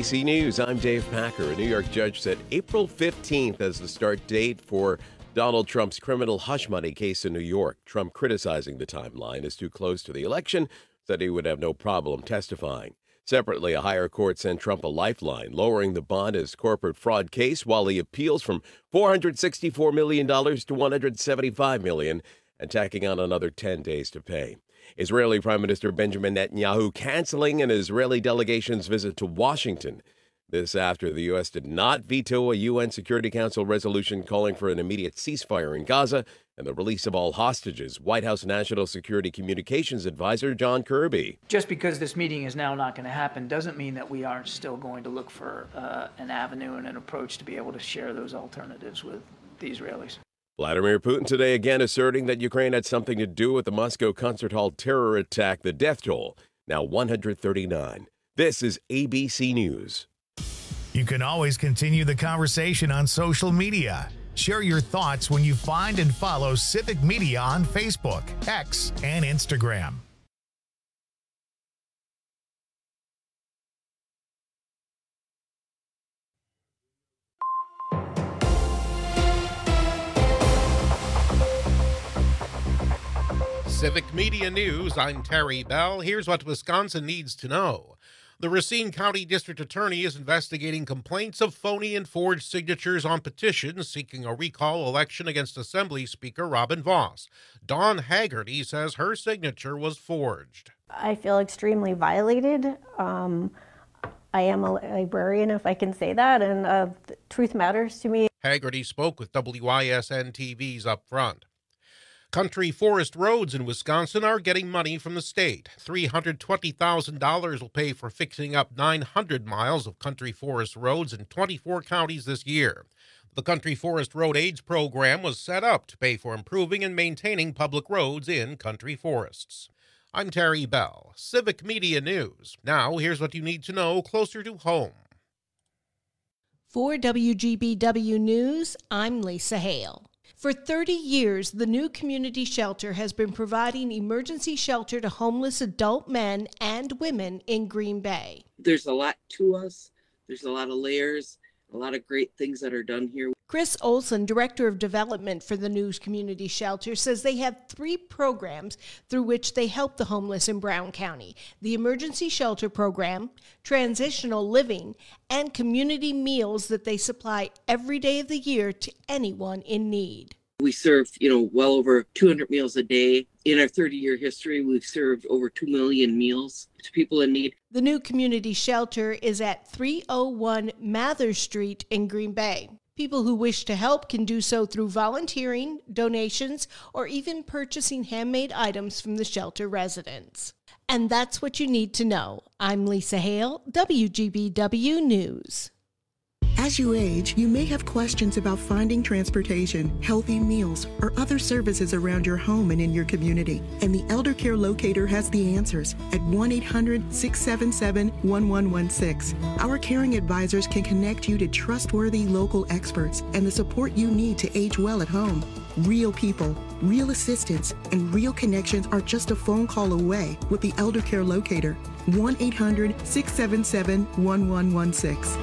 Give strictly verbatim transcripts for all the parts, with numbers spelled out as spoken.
B C News, I'm Dave Packer. A New York judge set April fifteenth as the start date for Donald Trump's criminal hush money case in New York. Trump, criticizing the timeline as too close to the election, said he would have no problem testifying. Separately, a higher court sent Trump a lifeline, lowering the bond as corporate fraud case while he appeals from four hundred sixty-four million dollars to one hundred seventy-five million dollars and tacking on another ten days to pay. Israeli Prime Minister Benjamin Netanyahu canceling an Israeli delegation's visit to Washington. This after the U S did not veto a U N Security Council resolution calling for an immediate ceasefire in Gaza and the release of all hostages. White House National Security Communications Advisor John Kirby. Just because this meeting is now not going to happen doesn't mean that we aren't still going to look for uh, an avenue and an approach to be able to share those alternatives with the Israelis. Vladimir Putin today again asserting that Ukraine had something to do with the Moscow concert hall terror attack. The death toll now one hundred thirty-nine. This is A B C News. You can always continue the conversation on social media. Share your thoughts when you find and follow Civic Media on Facebook, X, and Instagram. Civic Media News, I'm Terry Bell. Here's what Wisconsin needs to know. The Racine County District Attorney is investigating complaints of phony and forged signatures on petitions seeking a recall election against Assembly Speaker Robin Vos. Dawn Haggerty says her signature was forged. I feel extremely violated. Um, I am a librarian, if I can say that, and uh, truth matters to me. Haggerty spoke with W I S N T V's Up Front. Country forest roads in Wisconsin are getting money from the state. three hundred twenty thousand dollars will pay for fixing up nine hundred miles of country forest roads in twenty-four counties this year. The Country Forest Road Aids program was set up to pay for improving and maintaining public roads in country forests. I'm Terry Bell, Civic Media News. Now, here's what you need to know closer to home. For W G B W News, I'm Lisa Hale. For thirty years, the New Community Shelter has been providing emergency shelter to homeless adult men and women in Green Bay. There's a lot to us. There's a lot of layers, a lot of great things that are done here. Chris Olson, Director of Development for the New Community Shelter, says they have three programs through which they help the homeless in Brown County: the Emergency Shelter Program, Transitional Living, and community meals that they supply every day of the year to anyone in need. We serve, you know, well over two hundred meals a day. In our thirty-year history, we've served over two million meals to people in need. The New Community Shelter is at three oh one Mather Street in Green Bay. People who wish to help can do so through volunteering, donations, or even purchasing handmade items from the shelter residents. And that's what you need to know. I'm Lisa Hale, W G B W News. As you age, you may have questions about finding transportation, healthy meals, or other services around your home and in your community. And the Elder Care Locator has the answers at one eight hundred, six seven seven, one one one six. Our caring advisors can connect you to trustworthy local experts and the support you need to age well at home. Real people, real assistance, and real connections are just a phone call away with the Elder Care Locator. one eight hundred, six seven seven, one one one six.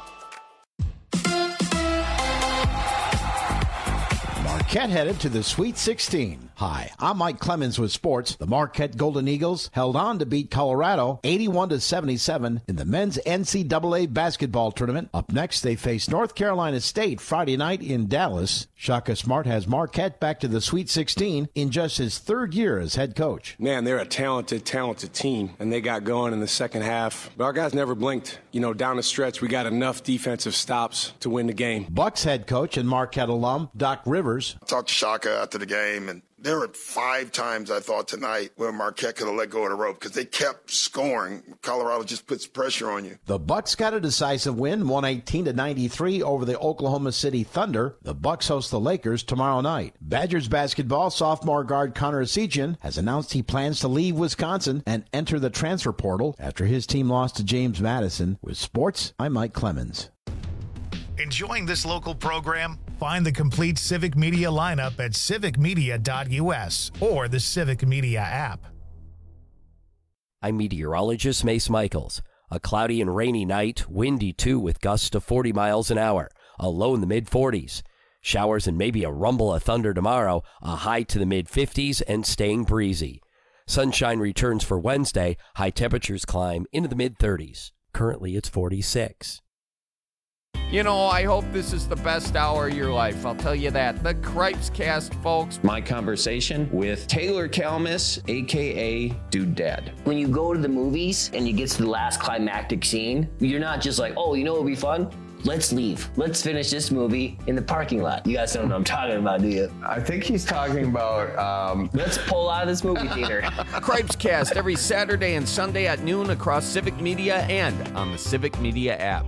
Marquette headed to the Sweet sixteen. Hi, I'm Mike Clemens with sports. The Marquette Golden Eagles held on to beat Colorado eighty-one to seventy-seven in the men's N C double A basketball tournament. Up next, they face North Carolina State Friday night in Dallas. Shaka Smart has Marquette back to the Sweet sixteen in just his third year as head coach. Man, they're a talented, talented team, and they got going in the second half. But our guys never blinked. You know, down the stretch, we got enough defensive stops to win the game. Bucks head coach and Marquette alum Doc Rivers. I talked to Shaka after the game, and there were five times I thought tonight where Marquette could have let go of the rope because they kept scoring. Colorado just puts pressure on you. The Bucks got a decisive win, one eighteen to ninety-three over the Oklahoma City Thunder. The Bucks host the Lakers tomorrow night. Badgers basketball sophomore guard Connor Essegian has announced he plans to leave Wisconsin and enter the transfer portal after his team lost to James Madison. With sports, I'm Mike Clemens. Enjoying this local program? Find the complete Civic Media lineup at civic media dot u s or the Civic Media app. I'm meteorologist Mace Michaels. A cloudy and rainy night, windy too with gusts to forty miles an hour, a low in the mid forties. Showers and maybe a rumble of thunder tomorrow, a high to the mid fifties and staying breezy. Sunshine returns for Wednesday, high temperatures climb into the mid thirties. Currently it's forty-six. You know, I hope this is the best hour of your life. I'll tell you that. The Cripes Cast, folks. My conversation with Taylor Kalmus, a k a. Dude Dad. When you go to the movies and you get to the last climactic scene, you're not just like, oh, you know what would be fun? Let's leave. Let's finish this movie in the parking lot. You guys don't know what I'm talking about, do you? I think he's talking about... Um... Let's pull out of this movie theater. Cripes Cast every Saturday and Sunday at noon across Civic Media and on the Civic Media app.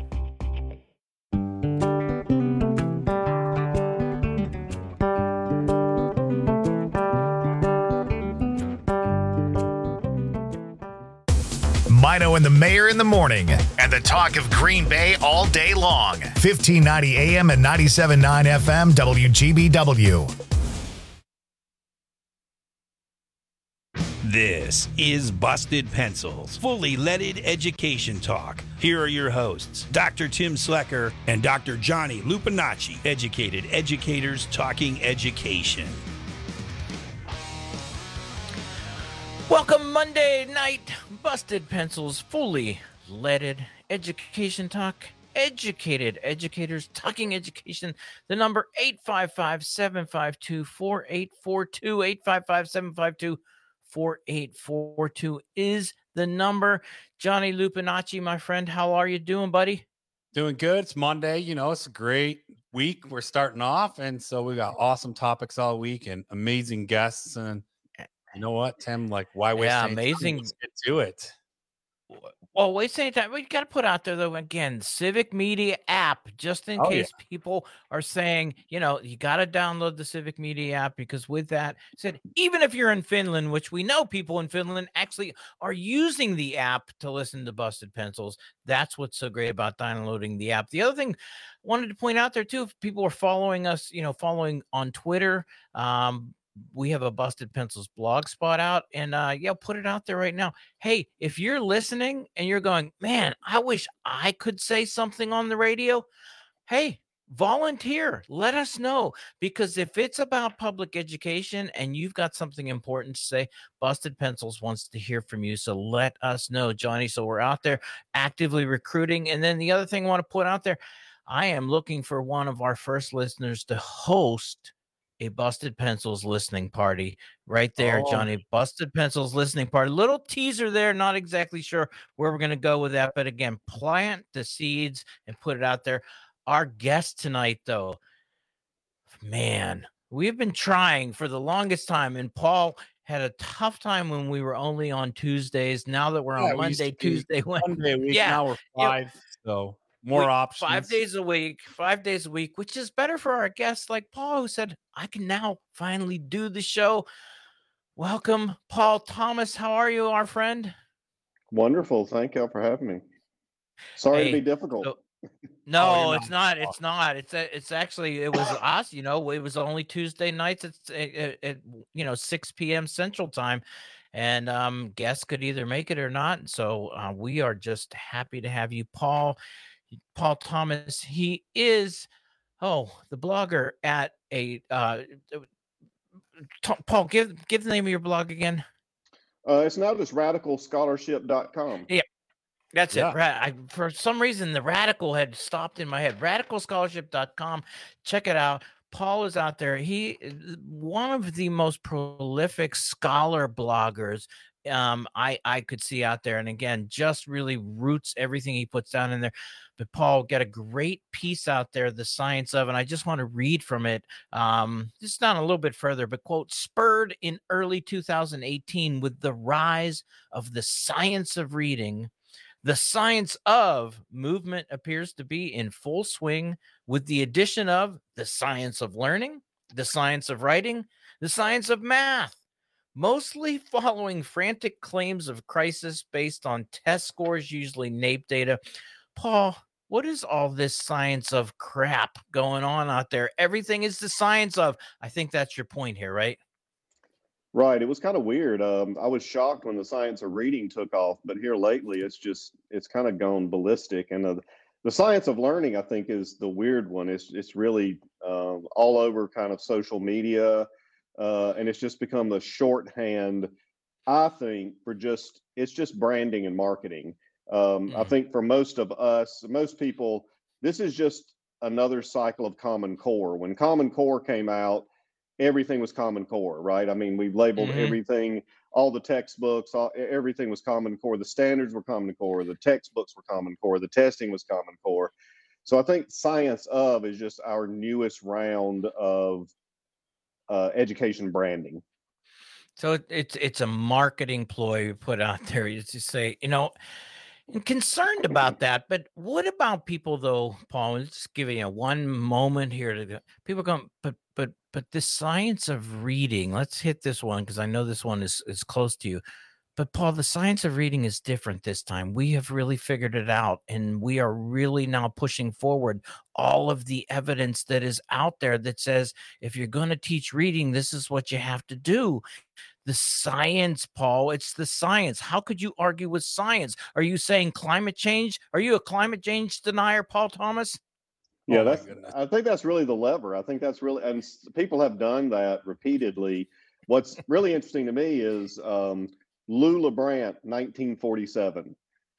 Mino and the Mayor in the morning, and the talk of Green Bay all day long. fifteen ninety A M and ninety-seven point nine F M W G B W. This is Busted Pencils, fully leaded education talk. Here are your hosts, Doctor Tim Slecker and Doctor Johnny Lupinacci, educated educators talking education. Welcome Monday night, Busted Pencils, fully leaded education talk, educated educators talking education. The number eight five five, seven five two, four eight four two, eight five five, seven five two, four eight four two is the number. Johnny Lupinacci, my friend, how are you doing, buddy? Doing good. It's Monday. You know, it's a great week. We're starting off, and so we got awesome topics all week and amazing guests. And you know what, Tim? Like, why waste Yeah, any amazing. time? Let's get to it. Well, waste any time. We got to put out there, though, again, Civic Media app, just in Oh, case yeah. people are saying, you know, you got to download the Civic Media app, because with that said, even if you're in Finland, which we know people in Finland actually are using the app to listen to Busted Pencils, that's what's so great about downloading the app. The other thing I wanted to point out there, too, if people are following us, you know, following on Twitter, um, we have a Busted Pencils blog spot out, and uh yeah, put it out there right now. Hey, if you're listening and you're going, man, I wish I could say something on the radio, hey, volunteer, let us know, because if it's about public education and you've got something important to say, Busted Pencils wants to hear from you. So let us know, Johnny. So we're out there actively recruiting. And then the other thing I want to put out there, I am looking for one of our first listeners to host a Busted Pencils listening party right there, Oh. Johnny. Busted Pencils listening party. Little teaser there. Not exactly sure where we're going to go with that. But again, plant the seeds and put it out there. Our guest tonight, though, man, we've been trying for the longest time. And Paul had a tough time when we were only on Tuesdays. Now that we're Yeah, on we used Monday, to be Tuesday, Wednesday. One day a week. Yeah. Now we're five. So more We- options. Five days a week, five days a week, which is better for our guests like Paul, who said, I can now finally do the show. Welcome, Paul Thomas. How are you, our friend? Wonderful. Thank you for having me. Sorry Hey, to be difficult. so- Oh, No, you're it's not. It's not. It's a, it's actually it was us. You know, it was only Tuesday nights at, at, at you know six p.m. Central Time, and um, guests could either make it or not. So uh, we are just happy to have you, Paul. Paul Thomas. He is oh the blogger at a uh, t- Paul. Give give the name of your blog again. Uh, it's now just radical scholarship dot com. Yeah. That's Yeah. it. Ra- I, for some reason, the radical had stopped in my head. radical scholarship dot com. Check it out. Paul is out there. He is one of the most prolific scholar bloggers um, I, I could see out there. And again, just really roots everything he puts down in there. But Paul got a great piece out there, The Science of, and I just want to read from it. Um, just down a little bit further, but quote, spurred in early two thousand eighteen with the rise of the science of reading, the science of movement appears to be in full swing with the addition of the science of learning, the science of writing, the science of math, mostly following frantic claims of crisis based on test scores, usually NAEP data. Paul, what is all this science of crap going on out there? Everything is the science of. I think that's your point here, right? Right. It was kind of weird. Um, I was shocked when the science of reading took off, but here lately, it's just it's kind of gone ballistic. And the the science of learning, I think, is the weird one. It's it's really um, all over kind of social media, uh, and it's just become a shorthand, I think, for just it's just branding and marketing. Um, I think for most of us, most people, this is just another cycle of Common Core. When Common Core came out, everything was Common Core, right? I mean, we've labeled Mhm. everything, all the textbooks, all, everything was Common Core. The standards were Common Core. The textbooks were Common Core. The testing was Common Core. So I think science of is just our newest round of uh, education branding. So it, it's it's a marketing ploy you put out there. You just say, you know, I'm concerned about that. But what about people though, Paul? Let's just give you a one moment here to go. People go, but but but the science of reading. Let's hit this one because I know this one is is close to you. But Paul, the science of reading is different this time. We have really figured it out, and we are really now pushing forward all of the evidence that is out there that says if you're going to teach reading, this is what you have to do. The science, Paul, it's the science. How could you argue with science? Are you saying climate change? Are you a climate change denier, Paul Thomas? Yeah, Oh my that's. goodness. I think that's really the lever. I think that's really, and s- people have done that repeatedly. What's really interesting to me is um, Lou LeBrandt, nineteen forty-seven.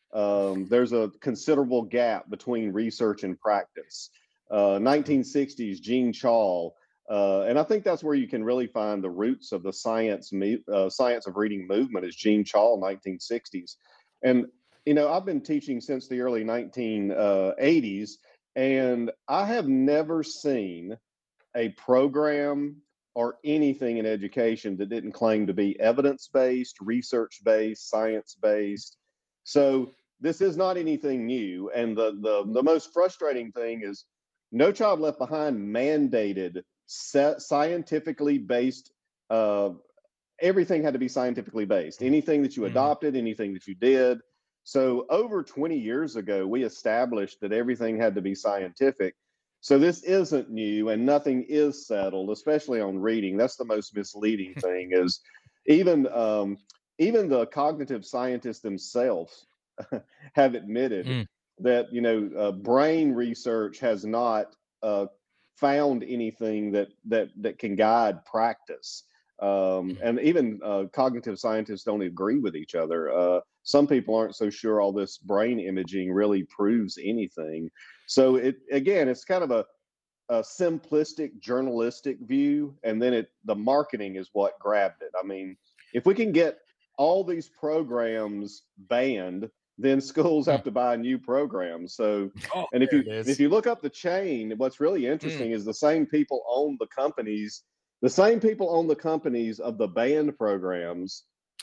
Um, there's a considerable gap between research and practice. Uh, nineteen sixties, Gene Chaul, uh, and I think that's where you can really find the roots of the science me- uh, science of reading movement. Is Gene Chaul, nineteen sixties, and you know I've been teaching since the early nineteen eighties. And I have never seen a program or anything in education that didn't claim to be evidence-based, research-based, science-based. So this is not anything new. And the the, the most frustrating thing is No Child Left Behind mandated set, scientifically based, uh, everything had to be scientifically based. Anything that you adopted, anything that you did. So over twenty years ago, we established that everything had to be scientific. So this isn't new and nothing is settled, especially on reading. That's the most misleading thing is even um, even the cognitive scientists themselves have admitted Mm. that, you know, uh, brain research has not uh, found anything that that that can guide practice. Um, and even uh, cognitive scientists don't agree with each other. Uh, some people aren't so sure all this brain imaging really proves anything. So it again, it's kind of a, a simplistic journalistic view, and then it the marketing is what grabbed it. I mean, if we can get all these programs banned, then schools have to buy new programs. So, Oh, and if there you it is. if you look up the chain, what's really interesting is the same people own the companies. The same people own the companies of the banned programs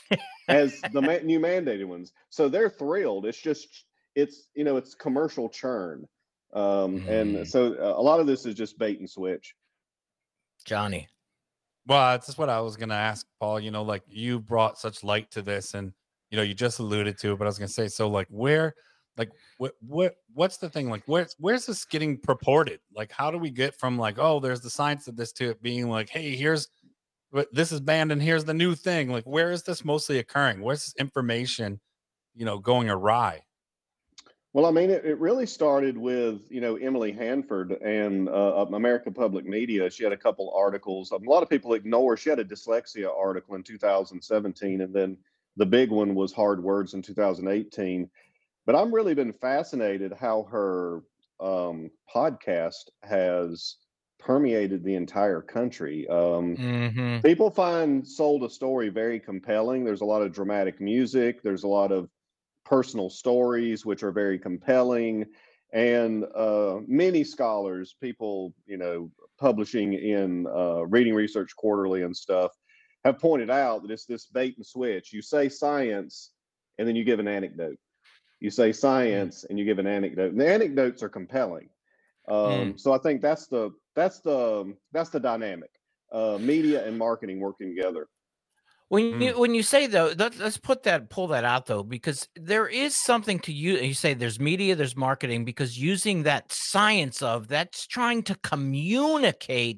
as the ma- new mandated ones. So they're thrilled. It's just, it's, you know, it's commercial churn. Um, and so uh, a lot of this is just bait and switch. Johnny. Well, that's just what I was gonna ask, Paul. You know, like you brought such light to this, and you know, you just alluded to it, but I was gonna say, so like, where, like, what, what, what's the thing? Like, where's, where's this getting purported? Like, how do we get from like, oh, there's the science of this to it being like, hey, here's what this is banned, and here's the new thing. Like, where is this mostly occurring? Where's this information, you know, going awry? Well, I mean, it, it really started with, you know, Emily Hanford and uh, American Public Media. She had a couple articles. A lot of people ignore. She had a dyslexia article in two thousand seventeen, and then the big one was Hard Words in two thousand eighteen. But I've really been fascinated how her um, podcast has permeated the entire country. Um, Mm-hmm. People find Sold a Story very compelling. There's a lot of dramatic music. There's a lot of personal stories, which are very compelling. And uh, many scholars, people, you know, publishing in uh, Reading Research Quarterly and stuff, have pointed out that it's this bait and switch. You say science, and then you give an anecdote. You say science, and you give an anecdote. And the anecdotes are compelling. Um, Mm. So I think that's the that's the that's the dynamic. Uh, media and marketing working together. When you when you say though, let, let's put that pull that out though, because there is something to you. You say there's media, there's marketing, because using that science of that's trying to communicate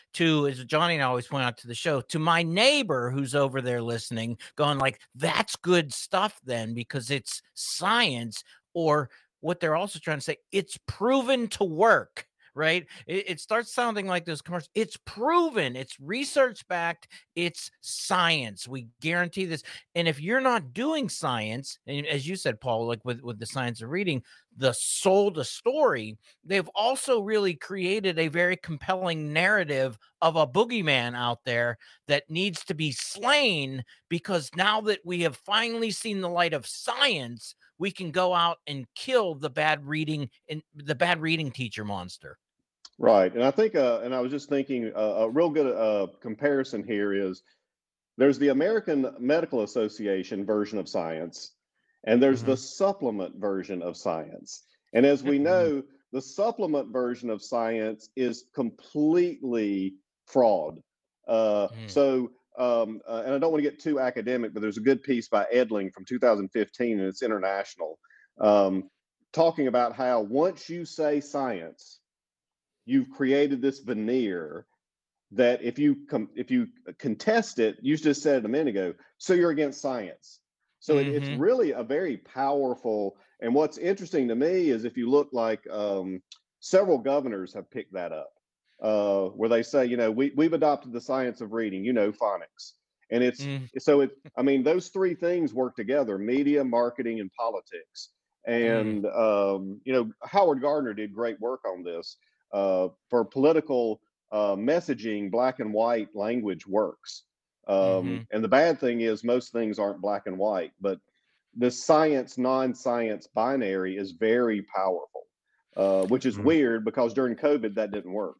to, as Johnny and I always point out to the show, to my neighbor who's over there listening, going like, that's good stuff then, because it's science, or what they're also trying to say, it's proven to work. Right? It, it starts sounding like those commercials. It's proven. It's research backed. It's science. We guarantee this. And if you're not doing science, and as you said, Paul, like with, with the science of reading, the sold a story, they've also really created a very compelling narrative of a boogeyman out there that needs to be slain, because now that we have finally seen the light of science, we can go out and kill the bad reading and the bad reading teacher monster. Right. And I think, uh, and I was just thinking uh, a real good uh, comparison here is there's the American Medical Association version of science, and there's mm-hmm. the supplement version of science. And as we know, the supplement version of science is completely fraud. Uh, mm. So, um, uh, and I don't want to get too academic, but there's a good piece by Edling from two thousand fifteen, and it's international, um, talking about how once you say science, you've created this veneer that if you com- if you contest it, you just said it a minute ago, so you're against science. So mm-hmm. it, it's really a very powerful. And what's interesting to me is if you look like um, several governors have picked that up, uh, where they say, you know, we we've adopted the science of reading, you know, phonics, and it's mm. so it. I mean, those three things work together: media, marketing, and politics. And mm. um, you know, Howard Gardner did great work on this. Uh, for political uh, messaging, black and white language works. Um, mm-hmm. And the bad thing is most things aren't black and white, but the science, non-science binary is very powerful, uh, which is mm-hmm. weird because during COVID that didn't work.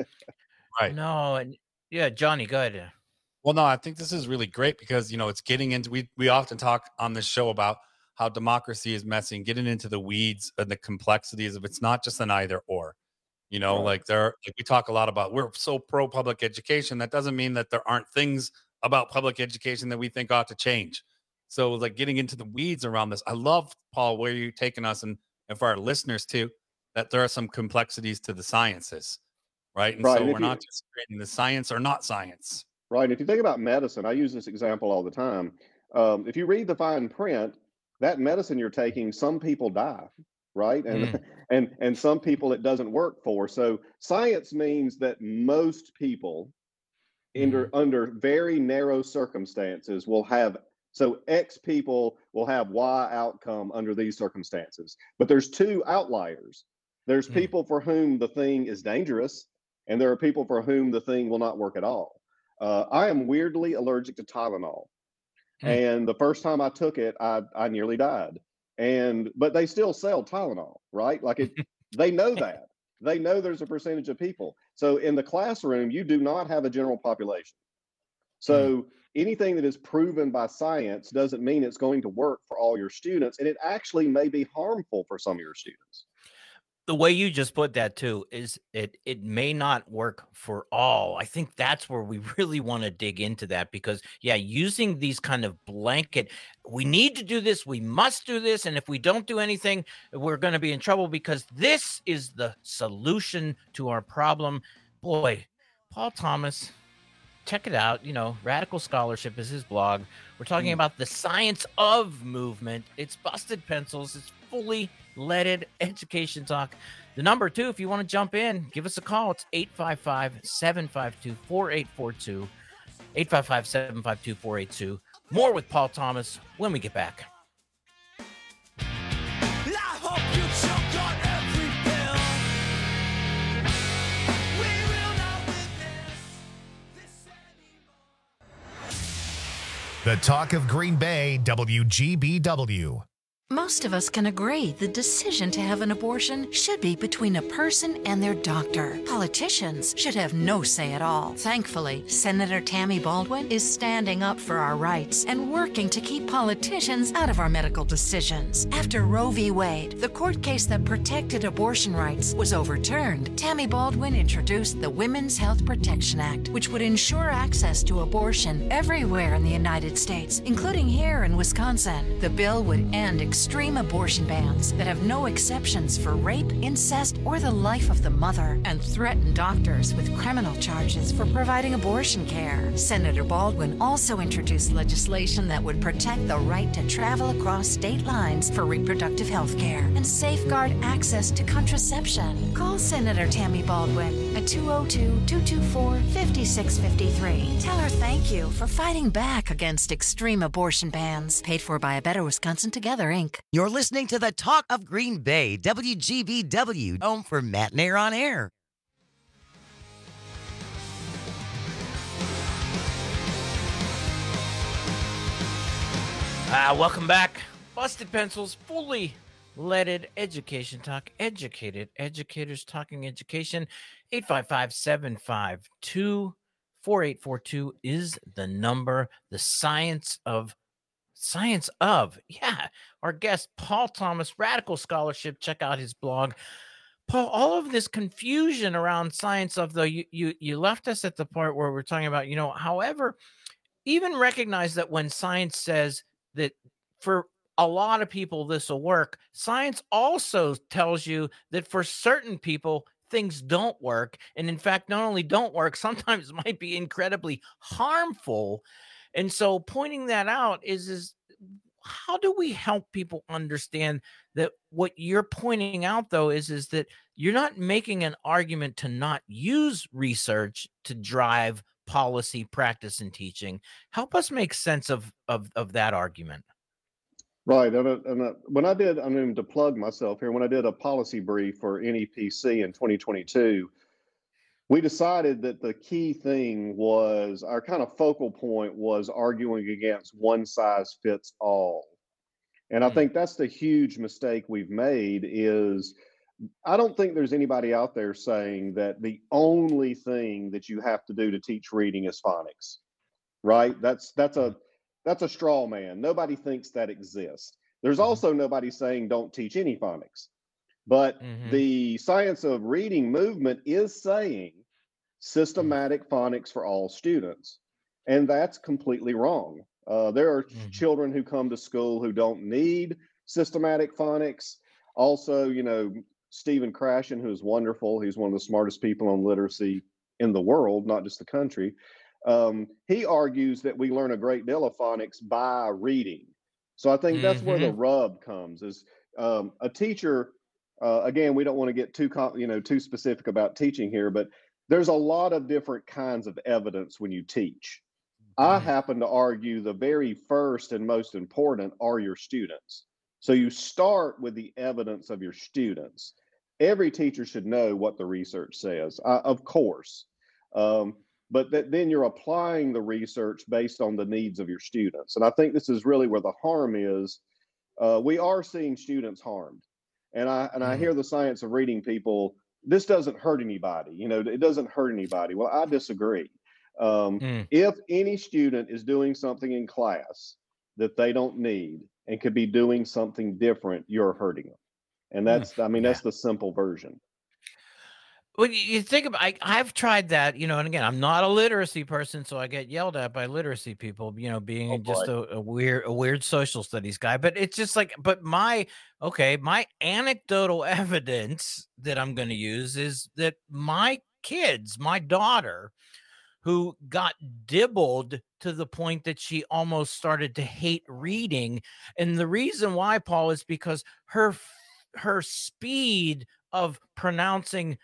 Right. No, and yeah, Johnny, go ahead. Well, no, I think this is really great because, you know, it's getting into, we, we often talk on this show about how democracy is messy and getting into the weeds and the complexities of it's not just an either or. You know, right. like there, like we talk a lot about, we're so pro public education. That doesn't mean that there aren't things about public education that we think ought to change. So like getting into the weeds around this. I love, Paul, where you're taking us, and, and for our listeners too, that there are some complexities to the sciences, right? And right. so and we're you, not just creating the science or not science. Right. And if you think about medicine, I use this example all the time. Um, if you read the fine print, that medicine you're taking, some people die. Right. And, mm. and, and some people it doesn't work for. So science means that most people mm. under, under very narrow circumstances will have, so X people will have Y outcome under these circumstances. But there's two outliers. There's mm. people for whom the thing is dangerous, and there are people for whom the thing will not work at all. Uh, I am weirdly allergic to Tylenol. Mm. And the first time I took it, I, I nearly died. And but they still sell Tylenol, right? Like it, they know that. They know there's a percentage of people. So in the classroom, you do not have a general population. So mm. anything that is proven by science doesn't mean it's going to work for all your students. And it actually may be harmful for some of your students. The way you just put that too is it it may not work for all. I think that's where we really want to dig into that, because yeah, using these kind of blanket, we need to do this, we must do this, and if we don't do anything, we're going to be in trouble because this is the solution to our problem. Boy, Paul Thomas, check it out. You know, Radical Scholarship is his blog. We're talking mm. about the science of movement. It's Busted Pencils. It's fully leaded education talk. The number two, if you want to jump in, give us a call. It's eight five five, seven five two, four eight four two. eight five five, seven five two, four eight two. More with Paul Thomas when we get back. The talk of Green Bay, W G B W. Most of us can agree the decision to have an abortion should be between a person and their doctor. Politicians should have no say at all. Thankfully, Senator Tammy Baldwin is standing up for our rights and working to keep politicians out of our medical decisions. After Roe v. Wade, the court case that protected abortion rights, was overturned, Tammy Baldwin introduced the Women's Health Protection Act, which would ensure access to abortion everywhere in the United States, including here in Wisconsin. The bill would end extreme abortion bans that have no exceptions for rape, incest, or the life of the mother, and threaten doctors with criminal charges for providing abortion care. Senator Baldwin also introduced legislation that would protect the right to travel across state lines for reproductive health care and safeguard access to contraception. Call Senator Tammy Baldwin at two oh two, two two four, five six five three. Tell her thank you for fighting back against extreme abortion bans. Paid for by A Better Wisconsin Together, Incorporated. You're listening to the Talk of Green Bay, W G B W, home for Matt Nair on Air. Uh, welcome back. Busted Pencils, fully leaded education talk. Educated educators talking education. eight five five, seven five two, four eight four two is the number. The science of Science of, yeah, our guest, Paul Thomas, Radical Scholarship. Check out his blog. Paul, all of this confusion around science of, though, you, you, you left us at the part where we're talking about, you know, however, even recognize that when science says that for a lot of people this will work, science also tells you that for certain people, things don't work. And in fact, not only don't work, sometimes might be incredibly harmful. And so pointing that out is, is how do we help people understand that what you're pointing out, though, is, is that you're not making an argument to not use research to drive policy, practice, and teaching. Help us make sense of, of, of that argument. Right. And, uh, and uh, when I did, I mean, to plug myself here, when I did a policy brief for N E P C in twenty twenty-two, we decided that the key thing was, our kind of focal point was arguing against one size fits all. And I think that's the huge mistake we've made is, I don't think there's anybody out there saying that the only thing that you have to do to teach reading is phonics, right? That's, that's a, that's a straw man. Nobody thinks that exists. There's also nobody saying don't teach any phonics. But mm-hmm. the science of reading movement is saying systematic phonics for all students. And that's completely wrong. Uh, there are mm-hmm. children who come to school who don't need systematic phonics. Also, you know, Stephen Krashen, who's wonderful, he's one of the smartest people on literacy in the world, not just the country. Um, he argues that we learn a great deal of phonics by reading. So I think that's mm-hmm. where the rub comes is um, a teacher. Uh, again, we don't want to get too, you know, too specific about teaching here, but there's a lot of different kinds of evidence when you teach. Mm-hmm. I happen to argue the very first and most important are your students. So you start with the evidence of your students. Every teacher should know what the research says, uh, of course, um, but that then you're applying the research based on the needs of your students. And I think this is really where the harm is. Uh, we are seeing students harmed. And I and I hear the science of reading people, this doesn't hurt anybody. You know, it doesn't hurt anybody. Well, I disagree. Um, mm. If any student is doing something in class that they don't need and could be doing something different, you're hurting them. And that's, mm. I mean, yeah. that's the simple version. Well, you think about, I, I've tried that, you know, and again, I'm not a literacy person, so I get yelled at by literacy people, you know, being oh, just a, a weird, a weird social studies guy. But it's just like, but my, okay, my anecdotal evidence that I'm going to use is that my kids, my daughter, who got dibbled to the point that she almost started to hate reading. And the reason why, Paul, is because her, her speed of pronouncing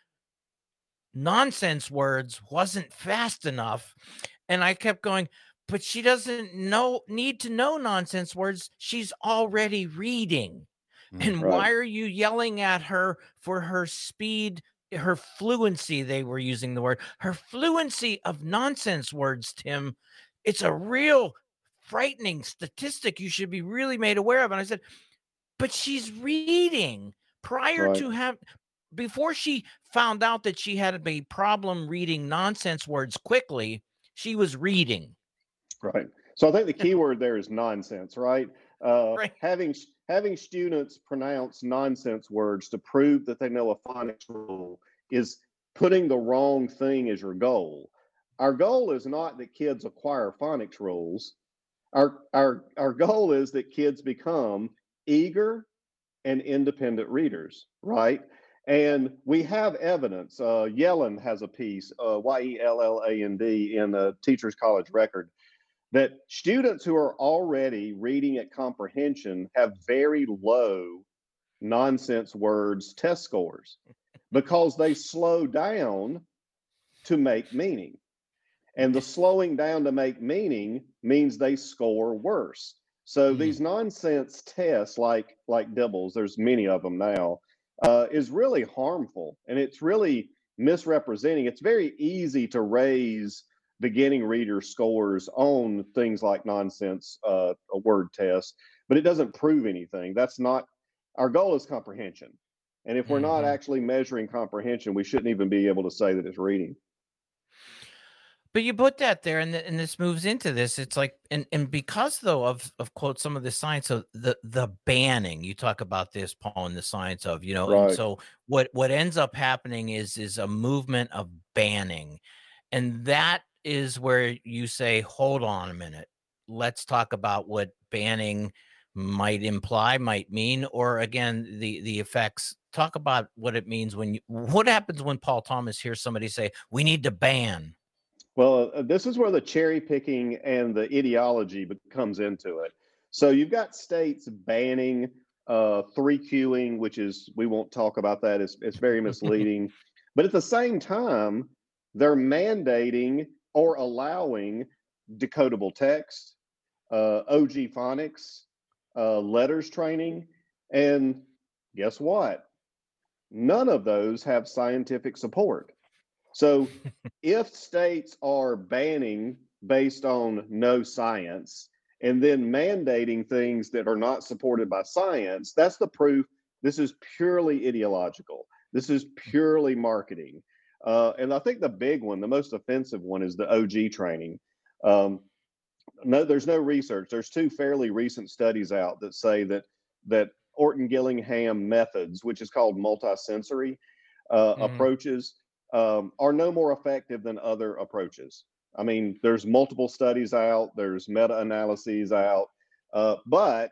nonsense words wasn't fast enough. And I kept going, but she doesn't know need to know nonsense words. She's already reading. Mm, and right. Why are you yelling at her for her speed, her fluency? They were using the word, her fluency of nonsense words, Tim. It's a real frightening statistic you should be really made aware of. And I said, but she's reading prior right. to have before she found out that she had a problem reading nonsense words quickly, she was reading. Right. So I think the key word there is nonsense, right? Uh, right. Having having students pronounce nonsense words to prove that they know a phonics rule is putting the wrong thing as your goal. Our goal is not that kids acquire phonics rules. Our, our, our goal is that kids become eager and independent readers, right? And we have evidence. Uh, Yellen has a piece, uh, Y E L L A N D, in the Teachers College Record, that students who are already reading at comprehension have very low nonsense words test scores because they slow down to make meaning. And the slowing down to make meaning means they score worse. So mm-hmm. these nonsense tests, like like Dibbles, there's many of them now, uh, is really harmful, and it's really misrepresenting. It's very easy to raise beginning reader scores on things like nonsense uh, a word test, but it doesn't prove anything. That's not our goal. Is comprehension, and if we're mm-hmm. not actually measuring comprehension, we shouldn't even be able to say that it's reading. But you put that there, and, the, and this moves into this. It's like, and, and because though of of quote some of the science of the the banning, you talk about this, Paul, in the science of, you know, right. And so what what ends up happening is is a movement of banning, and that is where you say, hold on a minute, let's talk about what banning might imply, might mean, or again the the effects. Talk about what it means when you, what happens when Paul Thomas hears somebody say we need to ban. Well, uh, this is where the cherry picking and the ideology comes into it. So you've got states banning uh, three Qing, which is, we won't talk about that. It's, it's very misleading. But at the same time, they're mandating or allowing decodable text, uh, O G phonics, uh, letters training. And guess what? None of those have scientific support. So if states are banning based on no science and then mandating things that are not supported by science, that's the proof this is purely ideological. This is purely marketing. Uh, and I think the big one, the most offensive one, is the O G training. Um, no, there's no research. There's two fairly recent studies out that say that that Orton-Gillingham methods, which is called multisensory uh, mm-hmm. approaches, Um, are no more effective than other approaches. I mean, there's multiple studies out, there's meta-analyses out, uh, but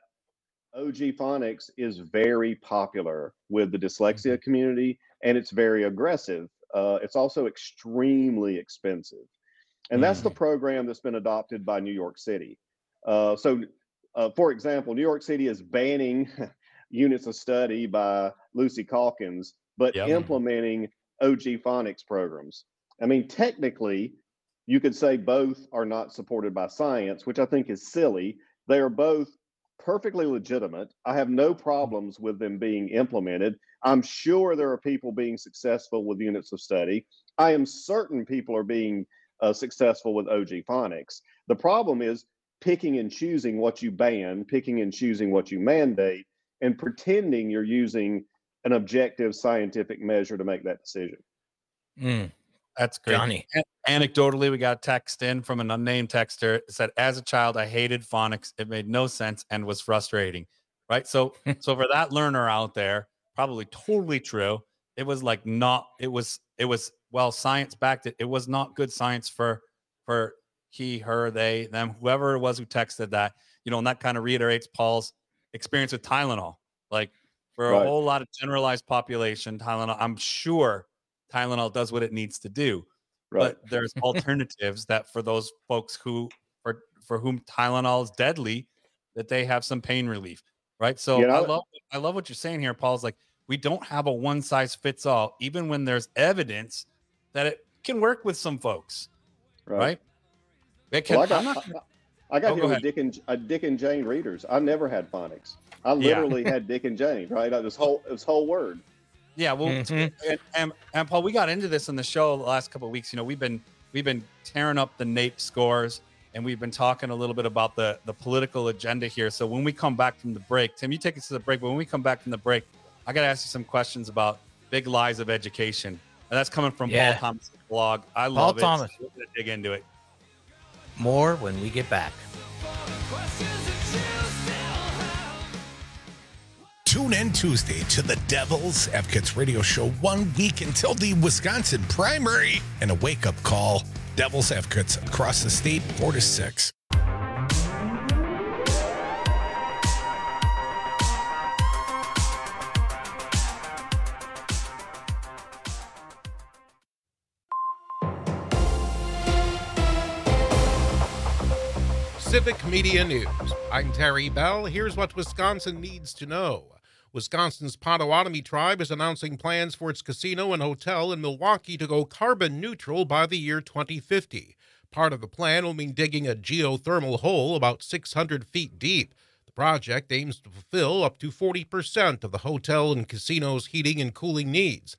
O G phonics is very popular with the dyslexia community, and it's very aggressive. Uh, it's also extremely expensive. And that's the program that's been adopted by New York City. Uh, so, uh, for example, New York City is banning units of study by Lucy Calkins, but yep. implementing O G phonics programs. I mean, technically, you could say both are not supported by science, which I think is silly. They are both perfectly legitimate. I have no problems with them being implemented. I'm sure there are people being successful with units of study. I am certain people are being uh, successful with O G phonics. The problem is picking and choosing what you ban, picking and choosing what you mandate, and pretending you're using an objective scientific measure to make that decision. Mm, that's great. Johnny. An- anecdotally, we got a text in from an unnamed texter. It said, as a child, I hated phonics. It made no sense and was frustrating. Right. So, so for that learner out there, probably totally true. It was like not, it was, it was, well, science backed it. It was not good science for, for he, her, they, them, whoever it was who texted that, you know, and that kind of reiterates Paul's experience with Tylenol. Like, for right. a whole lot of generalized population, Tylenol, I'm sure Tylenol does what it needs to do. Right. But there's alternatives that for those folks who, for, for whom Tylenol is deadly, that they have some pain relief. Right. So you know, I love, I love what you're saying here, Paul. Is like, we don't have a one size fits all, even when there's evidence that it can work with some folks. Right. right? It can, well, I got, not, I, I got oh, here go with Dick and, uh, Dick and Jane readers. I never had phonics. I literally yeah. had Dick and Jane, right? This whole this whole word. Yeah, well, mm-hmm. and, and, and Paul, we got into this in the show the last couple of weeks. You know, we've been we've been tearing up the NAEP scores, and we've been talking a little bit about the the political agenda here. So when we come back from the break, Tim, you take us to the break. But when we come back from the break, I got to ask you some questions about big lies of education, and that's coming from yeah. Paul Thomas' blog. I Paul love Thomas. it. So we're gonna dig into it. More when we get back. Tune in Tuesday to the Devil's Advocates radio show one week until the Wisconsin primary and a wake-up call. Devil's Advocates across the state, four to six. Civic Media News. I'm Terry Bell. Here's what Wisconsin needs to know. Wisconsin's Potawatomi tribe is announcing plans for its casino and hotel in Milwaukee to go carbon neutral by the year twenty fifty. Part of the plan will mean digging a geothermal hole about six hundred feet deep. The project aims to fulfill up to forty percent of the hotel and casino's heating and cooling needs.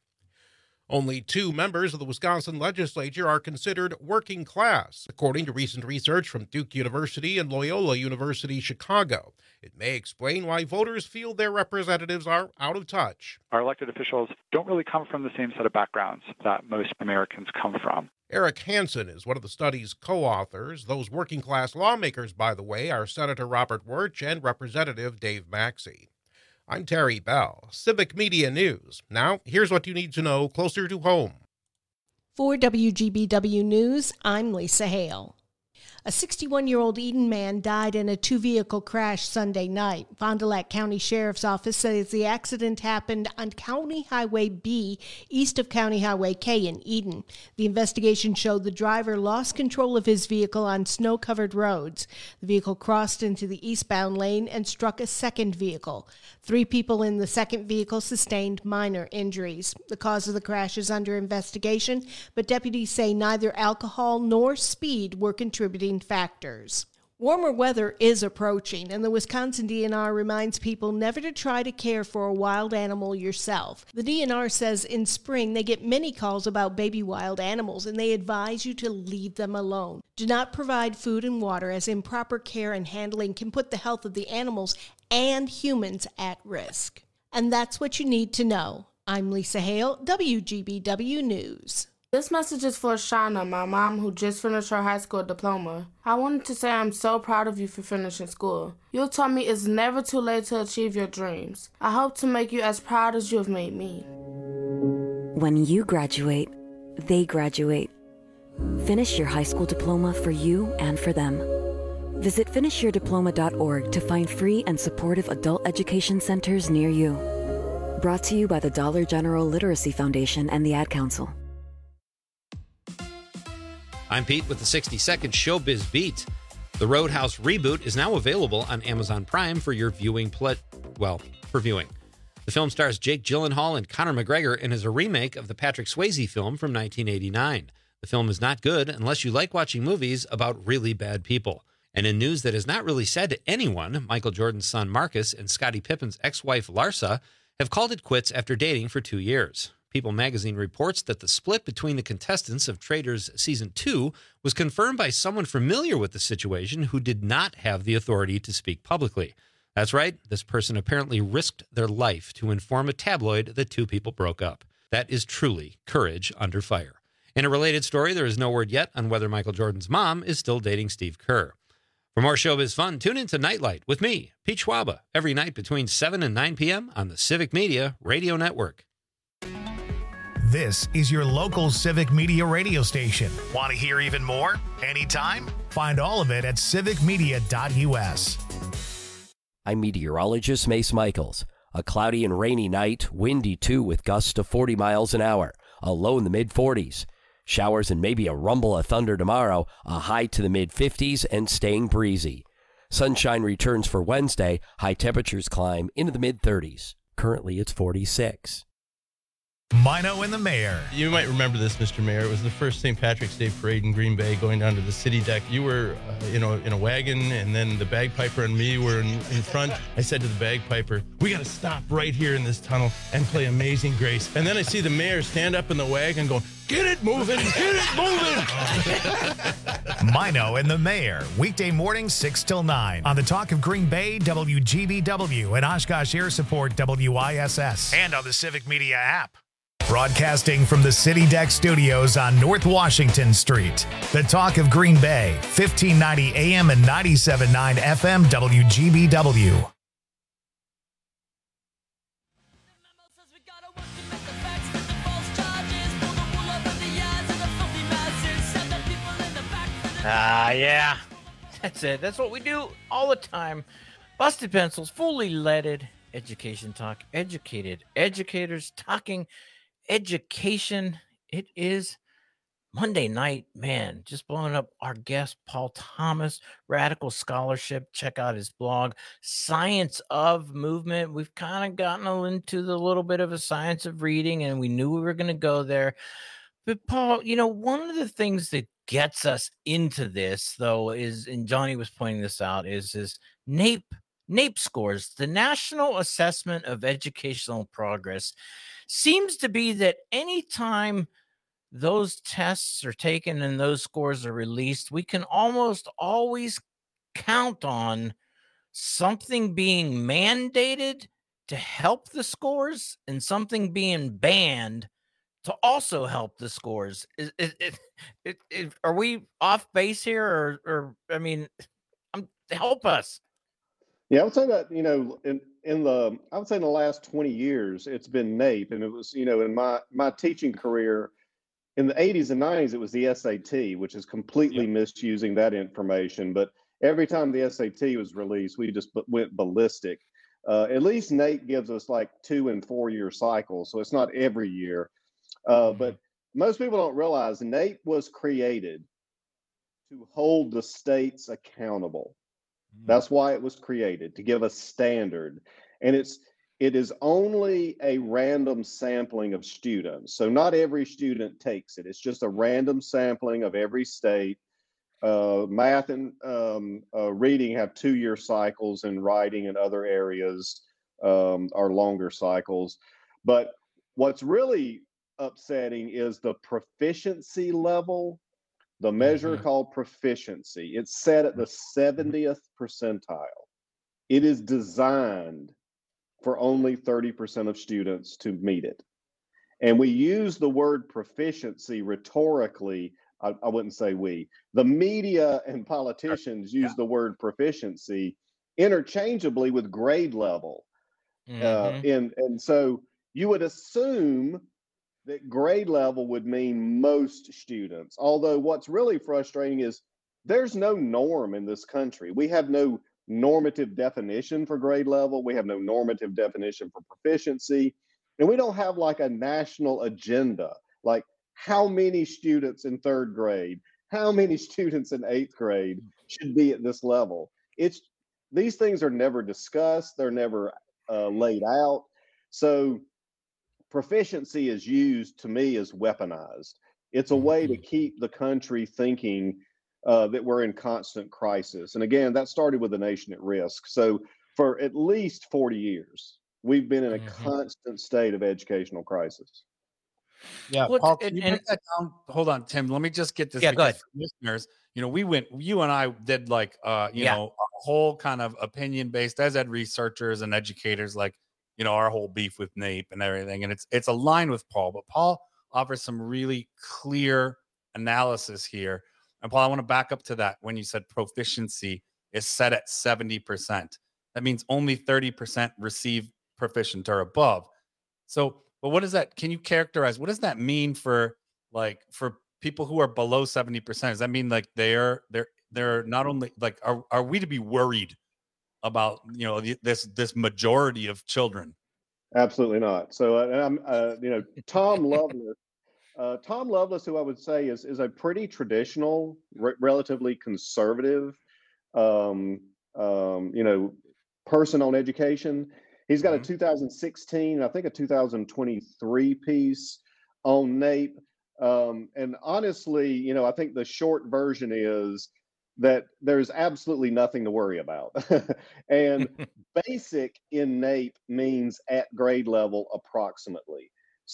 Only two members of the Wisconsin legislature are considered working class, according to recent research from Duke University and Loyola University Chicago. It may explain why voters feel their representatives are out of touch. Our elected officials don't really come from the same set of backgrounds that most Americans come from. Eric Hansen is one of the study's co-authors. Those working class lawmakers, by the way, are Senator Robert Wirch and Representative Dave Maxey. I'm Terry Bell, Civic Media News. Now, here's what you need to know closer to home. For W G B W News, I'm Lisa Hale. A sixty-one-year-old Eden man died in a two-vehicle crash Sunday night. Fond du Lac County Sheriff's Office says the accident happened on County Highway B, east of County Highway K in Eden. The investigation showed the driver lost control of his vehicle on snow-covered roads. The vehicle crossed into the eastbound lane and struck a second vehicle. Three people in the second vehicle sustained minor injuries. The cause of the crash is under investigation, but deputies say neither alcohol nor speed were contributing factors. Warmer weather is approaching, and the Wisconsin D N R reminds people never to try to care for a wild animal yourself. The D N R says in spring they get many calls about baby wild animals, and they advise you to leave them alone. Do not provide food and water, as improper care and handling can put the health of the animals and humans at risk. And that's what you need to know. I'm Lisa Hale, W G B W News. This message is for Shauna, my mom, who just finished her high school diploma. I wanted to say I'm so proud of you for finishing school. You taught me it's never too late to achieve your dreams. I hope to make you as proud as you have made me. When you graduate, they graduate. Finish your high school diploma for you and for them. Visit finish your diploma dot org to find free and supportive adult education centers near you. Brought to you by the Dollar General Literacy Foundation and the Ad Council. I'm Pete with the sixty second Showbiz Beat. The Roadhouse reboot is now available on Amazon Prime for your viewing ple- well, for viewing. The film stars Jake Gyllenhaal and Conor McGregor and is a remake of the Patrick Swayze film from nineteen eighty-nine. The film is not good unless you like watching movies about really bad people. And in news that is not really said to anyone, Michael Jordan's son Marcus and Scottie Pippen's ex-wife Larsa have called it quits after dating for two years. People magazine reports that the split between the contestants of Traitors Season two was confirmed by someone familiar with the situation who did not have the authority to speak publicly. That's right, this person apparently risked their life to inform a tabloid that two people broke up. That is truly courage under fire. In a related story, there is no word yet on whether Michael Jordan's mom is still dating Steve Kerr. For more showbiz fun, tune in to Nightlight with me, Pete Schwaba, every night between seven and nine p.m. on the Civic Media Radio Network. This is your local Civic Media radio station. Want to hear even more? Anytime? Find all of it at civic media dot u s. I'm meteorologist Mace Michaels. A cloudy and rainy night, windy too with gusts to forty miles an hour, a low in the mid forties. Showers and maybe a rumble of thunder tomorrow, a high to the mid fifties and staying breezy. Sunshine returns for Wednesday, high temperatures climb into the mid thirties. Currently it's forty-six. Mino and the Mayor. You might remember this, Mister Mayor. It was the first Saint Patrick's Day parade in Green Bay going down to the city deck. You were, uh, you know, in a wagon, and then the bagpiper and me were in, in front. I said to the bagpiper, we got to stop right here in this tunnel and play Amazing Grace. And then I see the mayor stand up in the wagon going, get it moving, get it moving. Mino and the Mayor, weekday mornings six till nine on the Talk of Green Bay, W G B W, and Oshkosh Air Support, W I S S, and on the Civic Media app. Broadcasting from the City Deck Studios on North Washington Street. The Talk of Green Bay, fifteen ninety A M and ninety-seven point nine F M W G B W. Ah, uh, yeah. That's it. That's what we do all the time. Busted Pencils, fully leaded education talk. Educated educators talking education. It is Monday night, man, just blowing up. Our guest, Paul Thomas, Radical Scholarship. Check out his blog, Science of Movement. We've kind of gotten into the little bit of a science of reading, and we knew we were going to go there. But Paul, you know, one of the things that gets us into this, though, is, and Johnny was pointing this out, is is NAEP. NAEP scores, the National Assessment of Educational Progress, seems to be that anytime those tests are taken and those scores are released, we can almost always count on something being mandated to help the scores and something being banned to also help the scores. Is, is, is, is, is, are we off base here, or, or I mean, um, help us? Yeah, I would say that, you know, in, in the, I would say in the last twenty years, it's been NAEP. And it was, you know, in my, my teaching career, in the eighties and nineties, it was the S A T, which is completely yeah. misusing that information. But every time the S A T was released, we just went ballistic. Uh, at least NAEP gives us like two and four year cycles, so it's not every year. Uh, mm-hmm. But most people don't realize NAEP was created to hold the states accountable. Mm-hmm. That's why it was created, to give a standard. And it's It is only a random sampling of students. So not every student takes it. It's just a random sampling of every state. Uh, math and um, uh, reading have two-year cycles, and writing and other areas um, are longer cycles. But what's really upsetting is the proficiency level, the measure mm-hmm. called proficiency. It's set at the seventieth percentile. It is designed for only thirty percent of students to meet it. And we use the word proficiency rhetorically. I, I wouldn't say we. The media and politicians use yeah. the word proficiency interchangeably with grade level. Mm-hmm. Uh, and, and so you would assume that grade level would mean most students. Although what's really frustrating is there's no norm in this country. We have no normative definition for grade level. We have no normative definition for proficiency. And we don't have like a national agenda, like how many students in third grade, how many students in eighth grade should be at this level. It's these things are never discussed. They're never uh, laid out. So proficiency is used, to me, as weaponized. It's a way to keep the country thinking Uh, that we're in constant crisis. And again, that started with the nation at risk. So for at least forty years, we've been in a mm-hmm. constant state of educational crisis. Yeah, well, Paul, can you break that down? Hold on, Tim. Let me just get this. Yeah, go ahead. Listeners, you know, we went, you and I did like, uh, you yeah. know, a whole kind of opinion-based, as ed researchers and educators, like, you know, our whole beef with NAEP and everything. And it's, it's aligned with Paul, but Paul offers some really clear analysis here. And Paul, I want to back up to that when you said proficiency is set at seventy percent. That means only thirty percent receive proficient or above. So, but what does that, can you characterize, what does that mean for like, for people who are below seventy percent? Does that mean like they're, they're, they're not only like, are, are we to be worried about, you know, this, this majority of children? Absolutely not. So, uh, I'm, uh, you know, Tom Lovelace, Uh, Tom Lovelace, who I would say is is a pretty traditional, re- relatively conservative, um, um, you know, person on education. He's got mm-hmm. a two thousand sixteen, I think a two thousand twenty-three piece on NAEP. Um, and honestly, you know, I think the short version is that there's absolutely nothing to worry about. And basic in NAEP means at grade level approximately.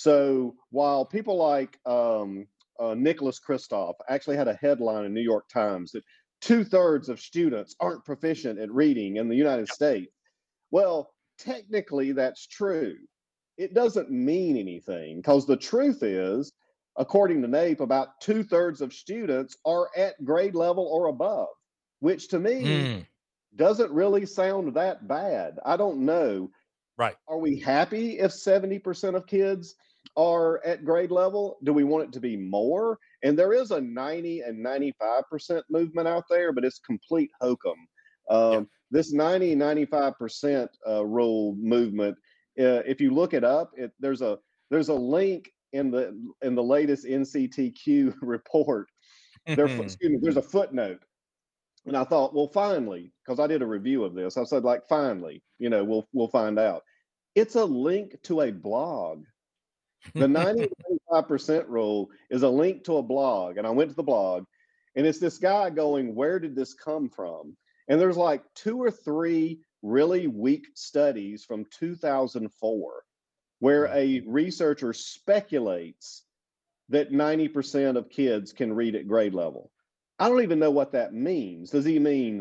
So while people like um, uh, Nicholas Kristof actually had a headline in New York Times that two thirds of students aren't proficient at reading in the United States. Well, technically that's true. It doesn't mean anything because the truth is, according to NAEP, about two thirds of students are at grade level or above, which to me mm. doesn't really sound that bad. I don't know. Right. Are we happy if seventy percent of kids are at grade level? Do we want it to be more? And there is a ninety and ninety-five percent movement out there, but it's complete hokum. Um, yeah. This ninety, ninety-five percent uh, rule movement, uh, if you look it up, it, there's a there's a link in the in the latest N C T Q report, there, excuse me, there's a footnote. And I thought, well, finally, because I did a review of this, I said, like, finally, you know, we'll we'll find out. It's a link to a blog. The ninety to ninety-five percent rule is a link to a blog. And I went to the blog, and it's this guy going, where did this come from? And there's like two or three really weak studies from two thousand four where a researcher speculates that ninety percent of kids can read at grade level. I don't even know what that means. Does he mean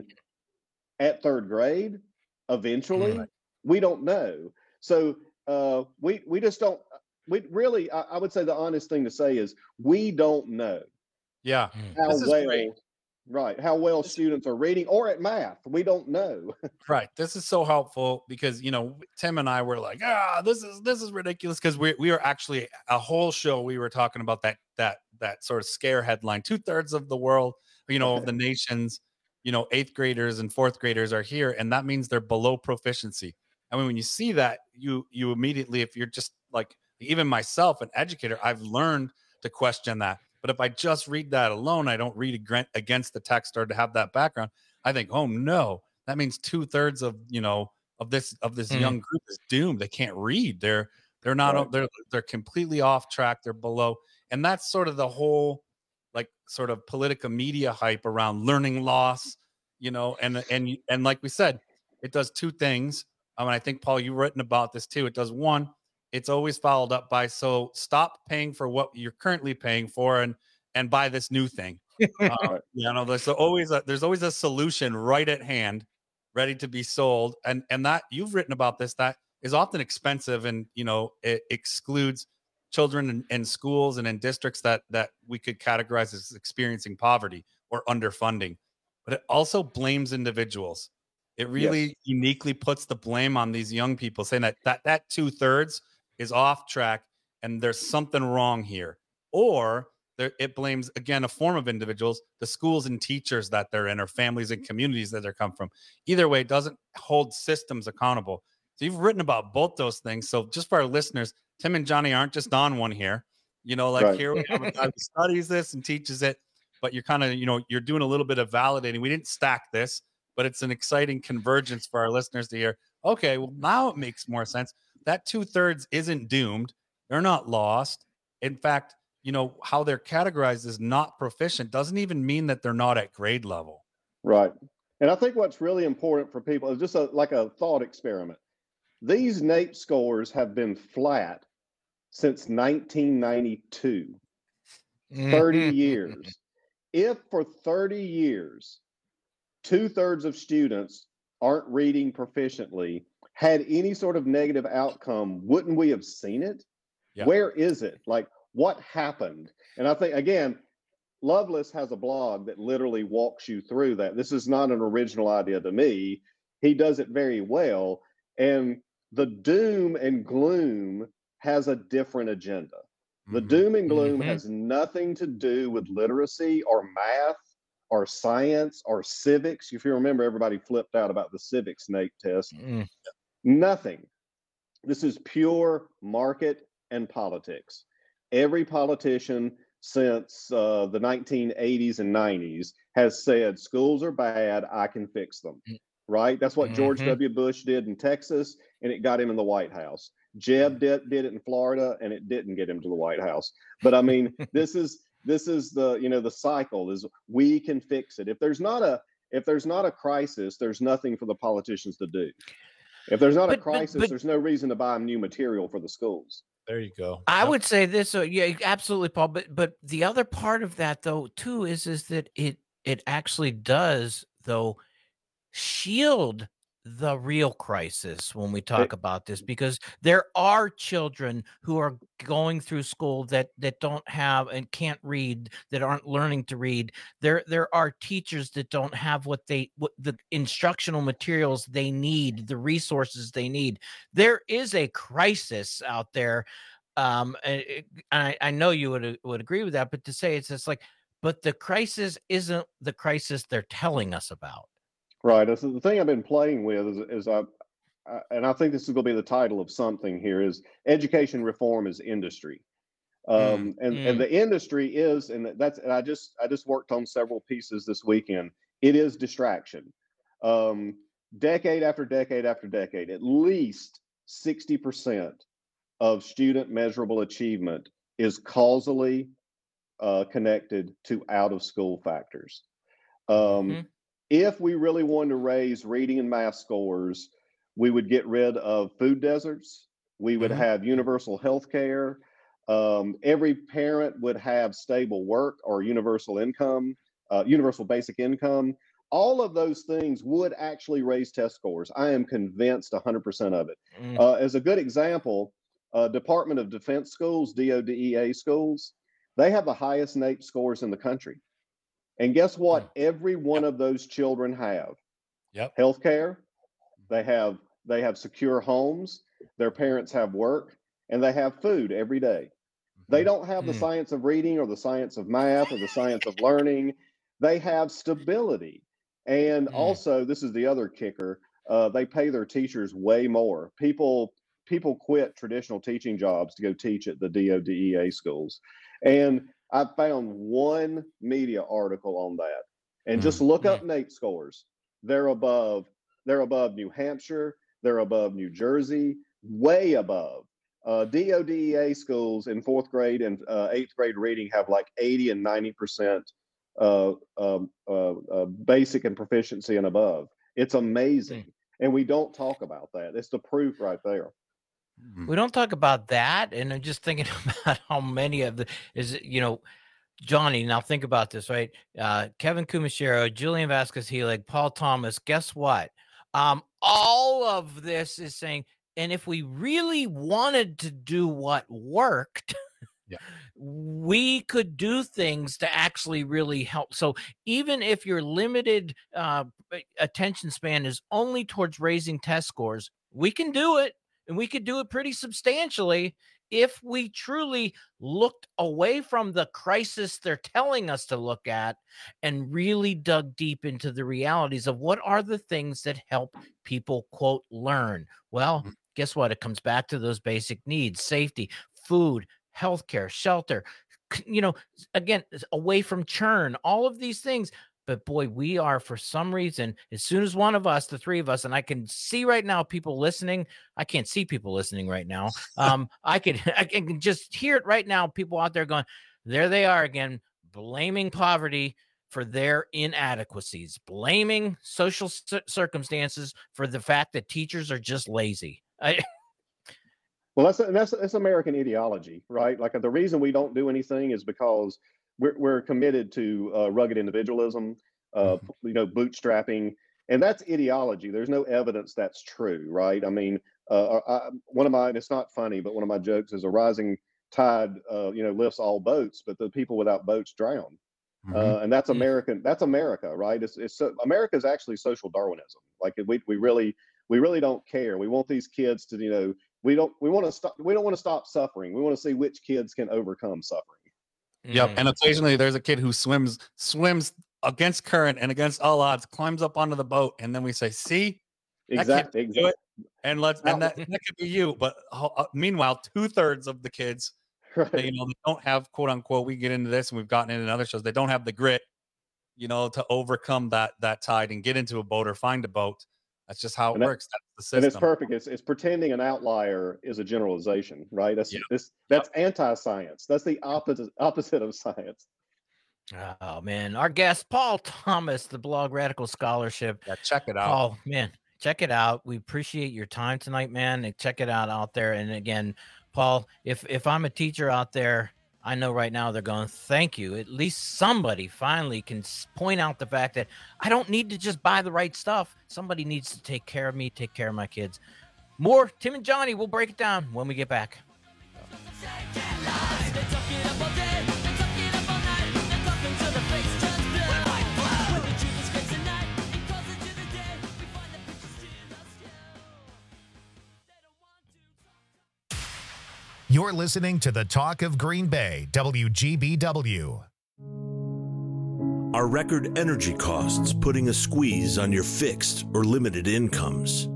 at third grade? Eventually? Mm-hmm. We don't know. So uh, we we just don't. We really, I, I would say the honest thing to say is we don't know. Yeah, how this is well, great. right? How well students are reading, or at math. We don't know. Right. This is so helpful because, you know, Tim and I were like, ah, this is this is ridiculous because we we are actually a whole show. We were talking about that that that sort of scare headline. Two thirds of the world, you know, of the nation's, you know, eighth graders and fourth graders are here, and that means they're below proficiency. I mean, when you see that, you you immediately, if you're just like, even myself, an educator, I've learned to question that. But if I just read that alone, I don't read against the text or to have that background. I think, oh no, that means two thirds of, you know, of this, of this mm. young group is doomed. They can't read. They're, they're not, right. they're, they're completely off track. They're below. And that's sort of the whole, like, sort of Politica media hype around learning loss, you know, and, and, and like we said, it does two things. Um, and I think, Paul, you've written about this too. It does one, it's always followed up by, so stop paying for what you're currently paying for and and buy this new thing. uh, you know, there's always a, there's always a solution right at hand, ready to be sold. And and that, you've written about this, that is often expensive, and you know, it excludes children in, in schools and in districts that that we could categorize as experiencing poverty or underfunding. But it also blames individuals. It really yes. uniquely puts the blame on these young people, saying that that that two thirds is off track and there's something wrong here. Or there, it blames, again, a form of individuals, the schools and teachers that they're in, or families and communities that they come from. Either way, it doesn't hold systems accountable. So you've written about both those things. So just for our listeners, Tim and Johnny aren't just on one here. You know, like right. here we have a guy who studies this and teaches it, but you're kind of, you know, you're doing a little bit of validating. We didn't stack this, but it's an exciting convergence for our listeners to hear. Okay, well, now it makes more sense. That two thirds isn't doomed. They're not lost. In fact, you know, how they're categorized as not proficient doesn't even mean that they're not at grade level. Right. And I think what's really important for people is just a, like a thought experiment. These NAEP scores have been flat since nineteen ninety-two, thirty years. If for thirty years, two thirds of students aren't reading proficiently, had any sort of negative outcome, wouldn't we have seen it? Yeah. Where is it? Like, what happened? And I think, again, Lovelace has a blog that literally walks you through that. This is not an original idea to me. He does it very well. And the doom and gloom has a different agenda. The mm-hmm. doom and gloom mm-hmm. has nothing to do with literacy or math or science or civics. If you remember, everybody flipped out about the civics NAEP test. Mm. Nothing. This is pure market and politics. Every politician since uh, the nineteen eighties and nineties has said schools are bad, I can fix them, right? That's what mm-hmm. George W. Bush did in Texas, and it got him in the White House. Jeb did, did it in Florida, and it didn't get him to the White House. But I mean, this is this is the, you know, the cycle is we can fix it. If there's not a if there's not a crisis, there's nothing for the politicians to do. If there's not but, a crisis, but, but, there's no reason to buy new material for the schools. There you go. I yep. would say this. So yeah, absolutely, Paul. But but the other part of that, though, too, is is that it it actually does, though, shield the real crisis when we talk about this, because there are children who are going through school that that don't have and can't read, that aren't learning to read. There there are teachers that don't have what they what the instructional materials they need, the resources they need. There is a crisis out there. Um, and it, I, I know you would would agree with that, but to say it's just like, but the crisis isn't the crisis they're telling us about. Right. So the thing I've been playing with is, is I, I, and I think this is going to be the title of something here, is education reform is industry. Um, Mm. and Mm. and the industry is, and that's and I just I just worked on several pieces this weekend. It is distraction. Um, decade after decade after decade, at least sixty percent of student measurable achievement is causally uh, connected to out of school factors. Um, Mm-hmm. If we really wanted to raise reading and math scores, we would get rid of food deserts. We would Mhm. have universal health care. Um, every parent would have stable work or universal income, uh, universal basic income. All of those things would actually raise test scores. I am convinced one hundred percent of it. Mm. Uh, as a good example, uh, Department of Defense schools, D O D E A schools, they have the highest NAEP scores in the country. And guess what? Every one of those children have Yep. health care. They have they have secure homes. Their parents have work, and they have food every day. They don't have the Mm. science of reading or the science of math or the science of learning. They have stability. And Mm. also, this is the other kicker, uh, they pay their teachers way more. People people quit traditional teaching jobs to go teach at the D O D E A schools. And I found one media article on that. And just look up NAEP scores. They're above, they're above New Hampshire, they're above New Jersey, way above. Uh, D O D E A schools in fourth grade and uh, eighth grade reading have like eighty and ninety percent uh, um, uh, uh, basic and proficiency and above. It's amazing. Mm. And we don't talk about that. It's the proof right there. We don't talk about that, and I'm just thinking about how many of the is it, you know, Johnny. Now think about this, right? Uh, Kevin Kumashiro, Julian Vasquez-Helig, Paul Thomas. Guess what? Um, all of this is saying, and if we really wanted to do what worked, Yeah. we could do things to actually really help. So even if your limited uh, attention span is only towards raising test scores, we can do it. And we could do it pretty substantially if we truly looked away from the crisis they're telling us to look at and really dug deep into the realities of what are the things that help people, quote, learn. Well, guess what? It comes back to those basic needs: safety, food, healthcare, shelter, c- you know, again, away from churn, all of these things. But boy, we are, for some reason, as soon as one of us, the three of us, and I can see right now people listening. I can't see people listening right now. Um, I can I can just hear it right now. People out there going, there they are again, blaming poverty for their inadequacies, blaming social cir- circumstances for the fact that teachers are just lazy. I, Well, that's that's that's American ideology, right? Like the reason we don't do anything is because we're we're committed to uh, rugged individualism, uh, you know, bootstrapping, and that's ideology. There's no evidence that's true, right? I mean, uh, I, one of my it's not funny, but one of my jokes is a rising tide, uh, you know, lifts all boats, but the people without boats drown. Uh, and that's American. That's America, right? It's, it's so, America is actually social Darwinism. Like we we really we really don't care. We want these kids to, you know, we don't we want to stop. We don't want to stop suffering. We want to see which kids can overcome suffering. Yep. And occasionally there's a kid who swims swims against current and against all odds, climbs up onto the boat, and then we say, "See, Exactly. that kid can do it." And let's and that, that could be you. But uh, meanwhile, two thirds of the kids, right. they, you know, they don't have quote unquote. We get into this, and we've gotten into other shows. They don't have the grit, you know, to overcome that that tide and get into a boat or find a boat. That's just how it And that- works. That's the system. And it's perfect. It's, it's pretending an outlier is a generalization, right? That's Yeah. this that's anti-science. That's the opposite opposite of science. oh man, our guest Paul Thomas, the blog Radical Scholarship. Yeah, check it out. Oh man, check it out. We appreciate your time tonight, man. And check it out out there. And again, Paul, if if I'm a teacher out there, I know right now they're going, thank you. At least somebody finally can s- point out the fact that I don't need to just buy the right stuff. Somebody needs to take care of me, take care of my kids. More Tim and Johnny. We'll break it down when we get back. You're listening to the Talk of Green Bay, W G B W. Are record energy costs putting a squeeze on your fixed or limited incomes?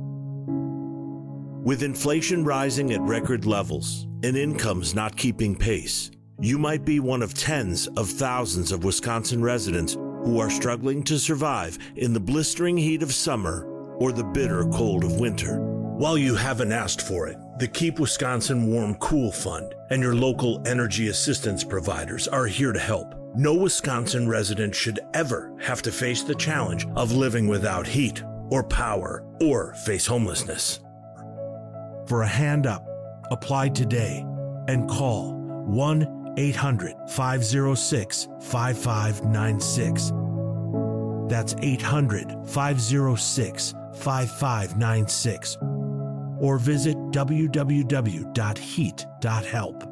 With inflation rising at record levels and incomes not keeping pace, You might be one of tens of thousands of Wisconsin residents who are struggling to survive in the blistering heat of summer or the bitter cold of winter. While you haven't asked for it, the Keep Wisconsin Warm Cool Fund and your local energy assistance providers are here to help. No Wisconsin resident should ever have to face the challenge of living without heat or power or face homelessness. For a hand up, apply today and call one eight hundred, five oh six, five five nine six. That's eight hundred, five oh six, five five nine six. Or visit w w w dot heat dot help.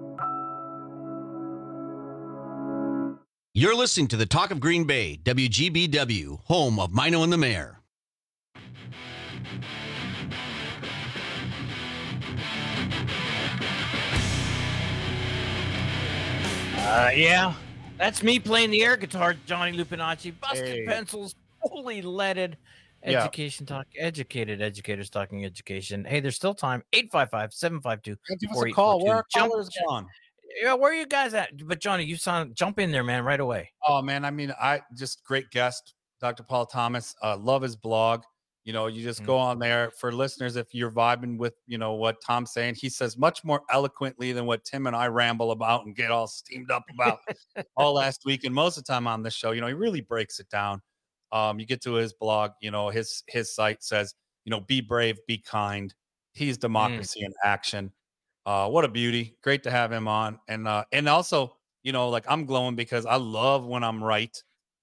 You're listening to the Talk of Green Bay, W G B W, home of Mino and the Mayor. Uh, yeah, that's me playing the air guitar, Johnny Lupinacci. Busted Hey. pencils, fully leaded. Yeah. Education talk, educated educators talking education. Hey, there's still time. eight five five, seven five two, Give us four a eight call. four two. Where are Jump- callers gone? Yeah, where are you guys at? But Johnny, you sound jump in there, man, right away. Oh man, I mean, I just great guest, Doctor Paul Thomas. Uh, love his blog. You know, you just Mm. go on there for listeners. If you're vibing with, you know, what Tom's saying, he says much more eloquently than what Tim and I ramble about and get all steamed up about all last week. And most of the time on this show, you know, he really breaks it down. Um, you get to his blog, you know, his his site says, you know, be brave, be kind. He's democracy in action. Uh, what a beauty. Great to have him on. And uh, and also, you know, like I'm glowing because I love when I'm right.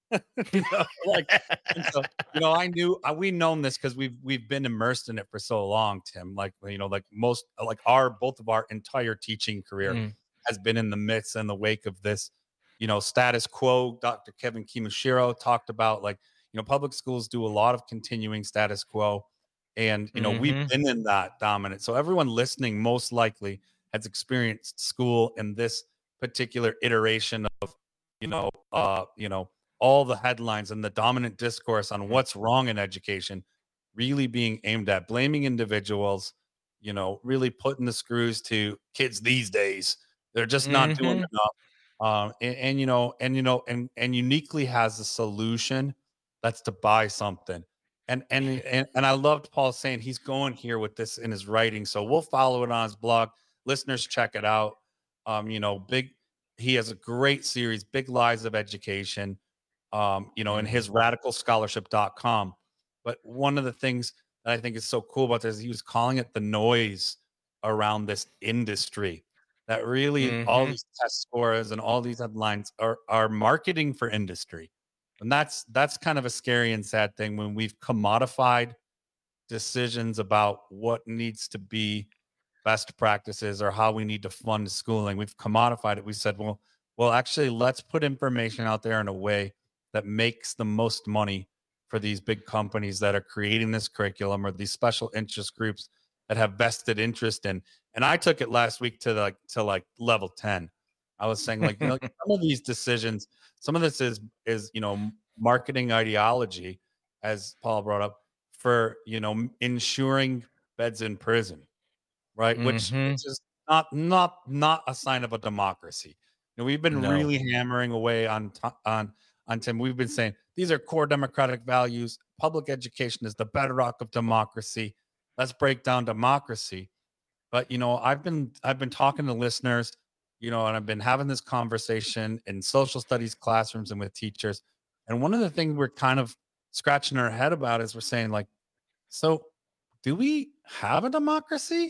You know, like, and so, you know, I knew uh, we known this because we've we've been immersed in it for so long, Tim. Like, you know, like most like our both of our entire teaching career Mm. has been in the midst and the wake of this, you know, status quo. Doctor Kevin Kimishiro talked about, like, you know, public schools do a lot of continuing status quo. And, you know, Mhm. we've been in that dominant. So everyone listening most likely has experienced school in this particular iteration of, you know, uh, you know, all the headlines and the dominant discourse on what's wrong in education really being aimed at blaming individuals, you know, really putting the screws to kids these days. They're just not doing Mhm. enough. Um, and, and, you know, and, you know, and, and uniquely has a solution that's to buy something. And, and, and, and I loved Paul saying he's going here with this in his writing. So we'll follow it on his blog. Listeners, check it out. Um, you know, big, he has a great series, Big Lies of Education, um, you know, in his radical scholarship dot com. But one of the things that I think is so cool about this is he was calling it the noise around this industry, that really all Mhm. these test scores and all these headlines are, are marketing for industry. And that's, that's kind of a scary and sad thing when we've commodified decisions about what needs to be best practices or how we need to fund schooling. We've commodified it. We said, well, well, actually, let's put information out there in a way that makes the most money for these big companies that are creating this curriculum, or these special interest groups that have vested interest in. And I took it last week to like to like level ten. I was saying, like, you know, some of these decisions, some of this is is you know, marketing ideology, as Paul brought up, for, you know, ensuring beds in prison, right? Which, Mhm. which is not not not a sign of a democracy. You know, we've been No. really hammering away on t- on on Tim. We've been saying these are core democratic values. Public education is the bedrock of democracy. Let's break down democracy. But, you know, I've been I've been talking to listeners, you know, and I've been having this conversation in social studies classrooms and with teachers. And one of the things we're kind of scratching our head about is we're saying, like, so do we have a democracy?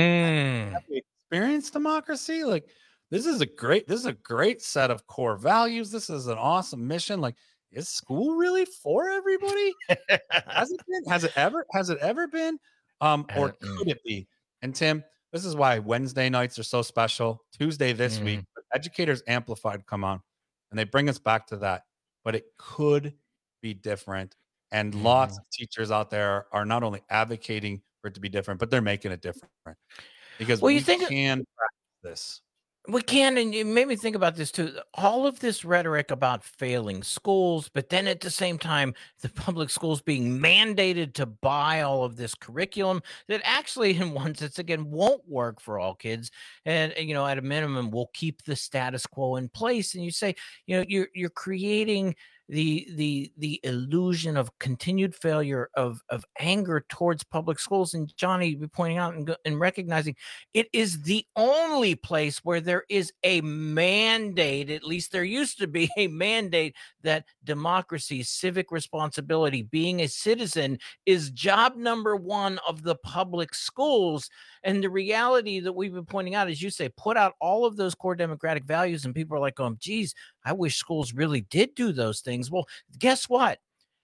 Mm. Have we experienced democracy? Like, this is a great, this is a great set of core values. This is an awesome mission. Like, is school really for everybody? Has it been? Has it ever? Has it ever been? Um, or could it be? And Tim, this is why Wednesday nights are so special. Tuesday this week, Mm. Educators Amplified come on, and they bring us back to that. But it could be different. And lots of teachers out there are not only advocating for it to be different, but they're making it different because Well, we you think- can practice this. We can, and it made me think about this too. All of this rhetoric about failing schools, but then at the same time, the public schools being mandated to buy all of this curriculum that actually, in one sense, again, won't work for all kids. And, you know, at a minimum, will keep the status quo in place. And you say, you know, you're you're creating the the the illusion of continued failure of of anger towards public schools. And Johnny, you're pointing out and, and recognizing it is the only place where there is a mandate, at least there used to be a mandate, that democracy, civic responsibility, being a citizen is job number one of the public schools. And the reality that we've been pointing out, as you say, put out all of those core democratic values, and people are like, oh, geez, I wish schools really did do those things. Well, guess what?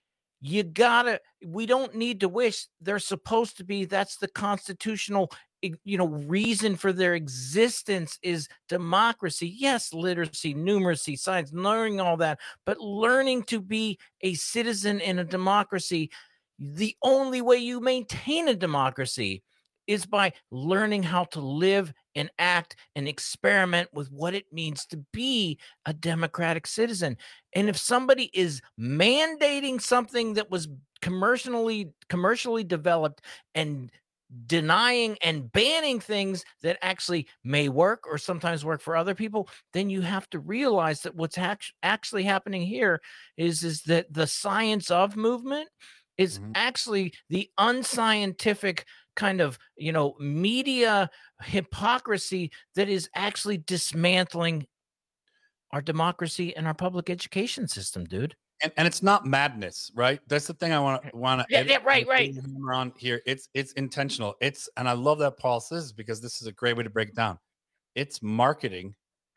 You gotta, we don't need to wish. They're supposed to be. That's the constitutional, you know, reason for their existence is democracy. Yes, literacy, numeracy, science, learning all that, but learning to be a citizen in a democracy. The only way you maintain a democracy is by learning how to live and act and experiment with what it means to be a democratic citizen. And if somebody is mandating something that was commercially commercially developed and denying and banning things that actually may work or sometimes work for other people, then you have to realize that what's act- actually happening here is, is that the science of movement is mm-hmm. actually the unscientific kind of, you know, media hypocrisy that is actually dismantling our democracy and our public education system, dude. And, and it's not madness, right? That's the thing I want to want to yeah, yeah, right, right. on here. It's it's intentional. It's and I love that Paul says, because this is a great way to break it down. It's marketing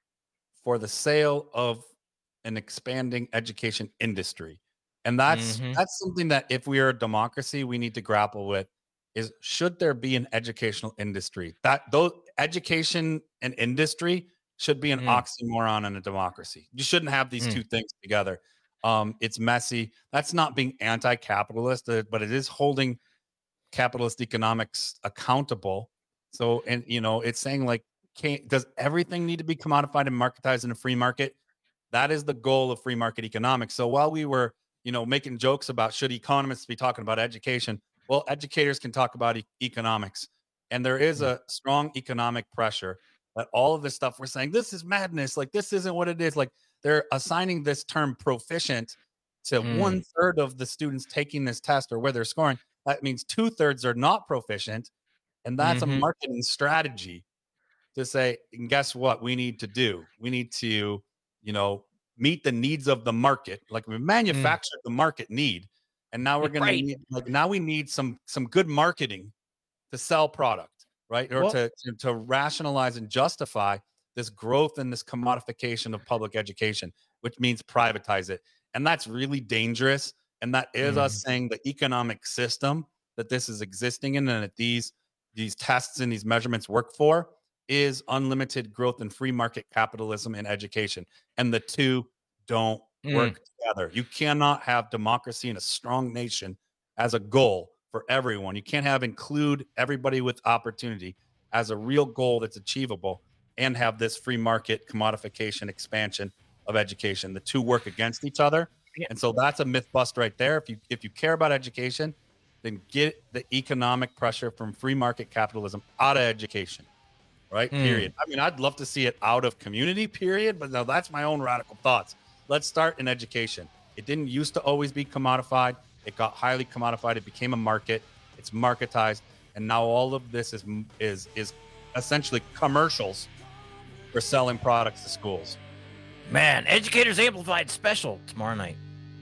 for the sale of an expanding education industry. And that's mm-hmm. that's something that if we are a democracy, we need to grapple with. Is should there be an educational industry? That those education and industry should be an mm. oxymoron in a democracy. You shouldn't have these mm. two things together. Um, it's messy. That's not being anti-capitalist, uh, but it is holding capitalist economics accountable. So, and you know, it's saying like, can't, does everything need to be commodified and marketized in a free market? That is the goal of free market economics. So while we were, you know, making jokes about should economists be talking about education, well, educators can talk about e- economics. And there is a strong economic pressure that all of this stuff we're saying, this is madness. Like, this isn't what it is. Like, they're assigning this term proficient to mm. one third of the students taking this test or where they're scoring. That means two thirds are not proficient. And that's mm-hmm. a marketing strategy to say, and guess what we need to do? We need to, you know, meet the needs of the market. Like, we manufactured mm. the market need. And now we're going right. to like now we need some some good marketing to sell product, right? Or well, to, to to rationalize and justify this growth and this commodification of public education, which means privatize it. And that's really dangerous. And that is mm. us saying the economic system that this is existing in and that these these tests and these measurements work for is unlimited growth and free market capitalism in education. And the two don't work together. You cannot have democracy in a strong nation as a goal for everyone. You can't have include everybody with opportunity as a real goal that's achievable and have this free market commodification expansion of education. The two work against each other. Yeah. And so that's a myth bust right there. If you if you care about education, then get the economic pressure from free market capitalism out of education. Right? Mm. Period. I mean, I'd love to see it out of community, period, but now that's my own radical thoughts. Let's start in education. It didn't used to always be commodified. It got highly commodified. It became a market. It's marketized. And now all of this is is is essentially commercials for selling products to schools. Man, Educators Amplified special tomorrow night.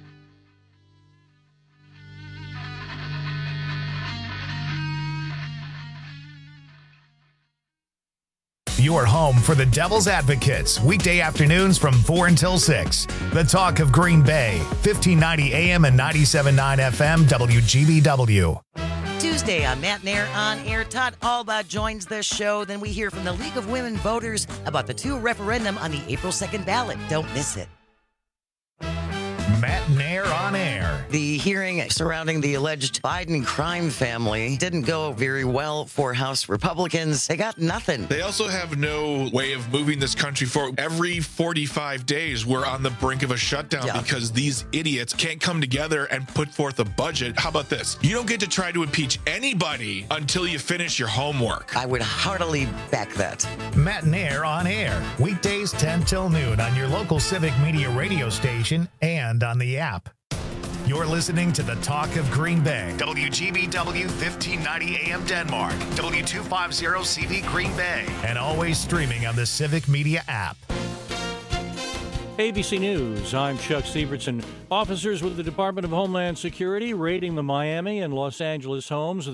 Your home for the Devil's Advocates, weekday afternoons from four until six. The Talk of Green Bay, fifteen ninety A M and ninety-seven point nine F M, W G B W. Tuesday on Matt Nair On Air, Todd Alba joins the show. Then we hear from the League of Women Voters about the two referendum on the April second ballot. Don't miss it. Matt Nair on air. The hearing surrounding the alleged Biden crime family didn't go very well for House Republicans. They got nothing. They also have no way of moving this country forward. Every forty-five days, we're on the brink of a shutdown yeah. because these idiots can't come together and put forth a budget. How about this? You don't get to try to impeach anybody until you finish your homework. I would heartily back that. Matt Nair on air. Weekdays ten till noon on your local Civic Media radio station and on the app. You're listening to the Talk of Green Bay. W G B W fifteen ninety A M Denmark. W two fifty C V Green Bay. And always streaming on the Civic Media app. A B C News, I'm Chuck Sievertson. Officers with the Department of Homeland Security raiding the Miami and Los Angeles homes